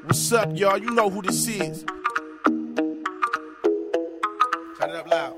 What's up, y'all? You know who this is. Turn it up loud.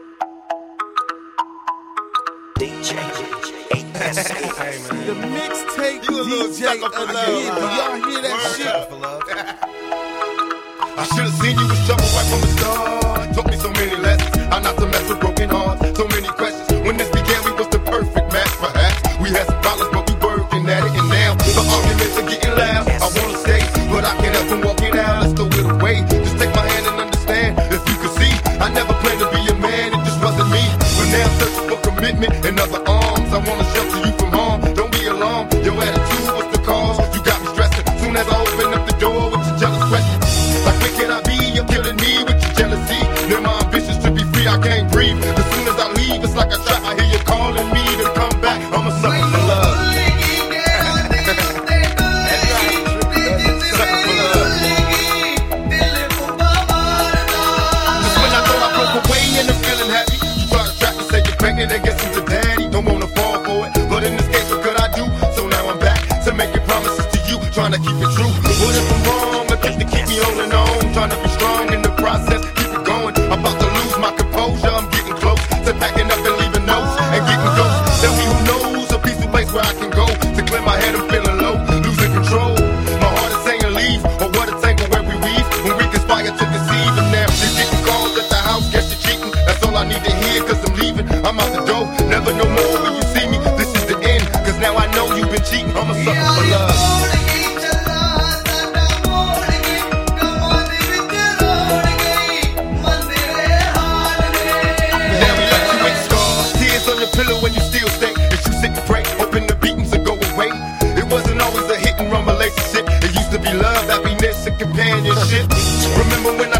DJ Hey, man. The mixtape DJ of the year. Do y'all hear that shit? I should've seen you was trouble right from the start. Taught me so many lessons, how not to mess with broken hearts. So many questions. When this began, we was the perfect match. Perhaps we had some problems, but we working at it. And now the arguments are getting loud. I wanna stay, but I can't help from walking out. Let's throw it away. Just take my hand and understand. If you could see, I never planned to be a man. It just wasn't me. But now I'm searching for commitment and other arms. I wanna shelter you from harm. Don't be alarmed. Your attitude was the cause. You got me stressing. Soon as I open up the door with your jealous questions. Like where can I be? You're killing me with your jealousy. Now my ambitions to be free, I can't breathe. As soon as I leave, it's like a trap. I hear you calling me to come back. I'm a sucker for love. I guess he's a daddy, don't wanna fall for it. But in this case, what could I do? So now I'm back to making promises to you, trying to keep it true. What if I'm wrong? I think to keep me holding on, trying to be strong in the process, keep it going. I'm about to lose my composure, I'm getting close to packing up and leaving notes and getting ghosts. Tell me who knows a peaceful place where I can go to clear my head. I'm feeling low, losing control. My heart is saying leave, or what a tangle where we weave when we conspire to deceive. And now you're getting calls at the house, guess you're cheating. That's all I need to hear, cause I'm leaving. I'm out the door, never no more when you see me. This is the end, cause now I know you've been cheating. I'm a sucker for love. Now we let you make scars, tears on your pillow when you still stay. As you sit and pray, hoping the beatings will go away. It wasn't always a hit and run relationship. It used to be love, happiness, and companionship. Remember when I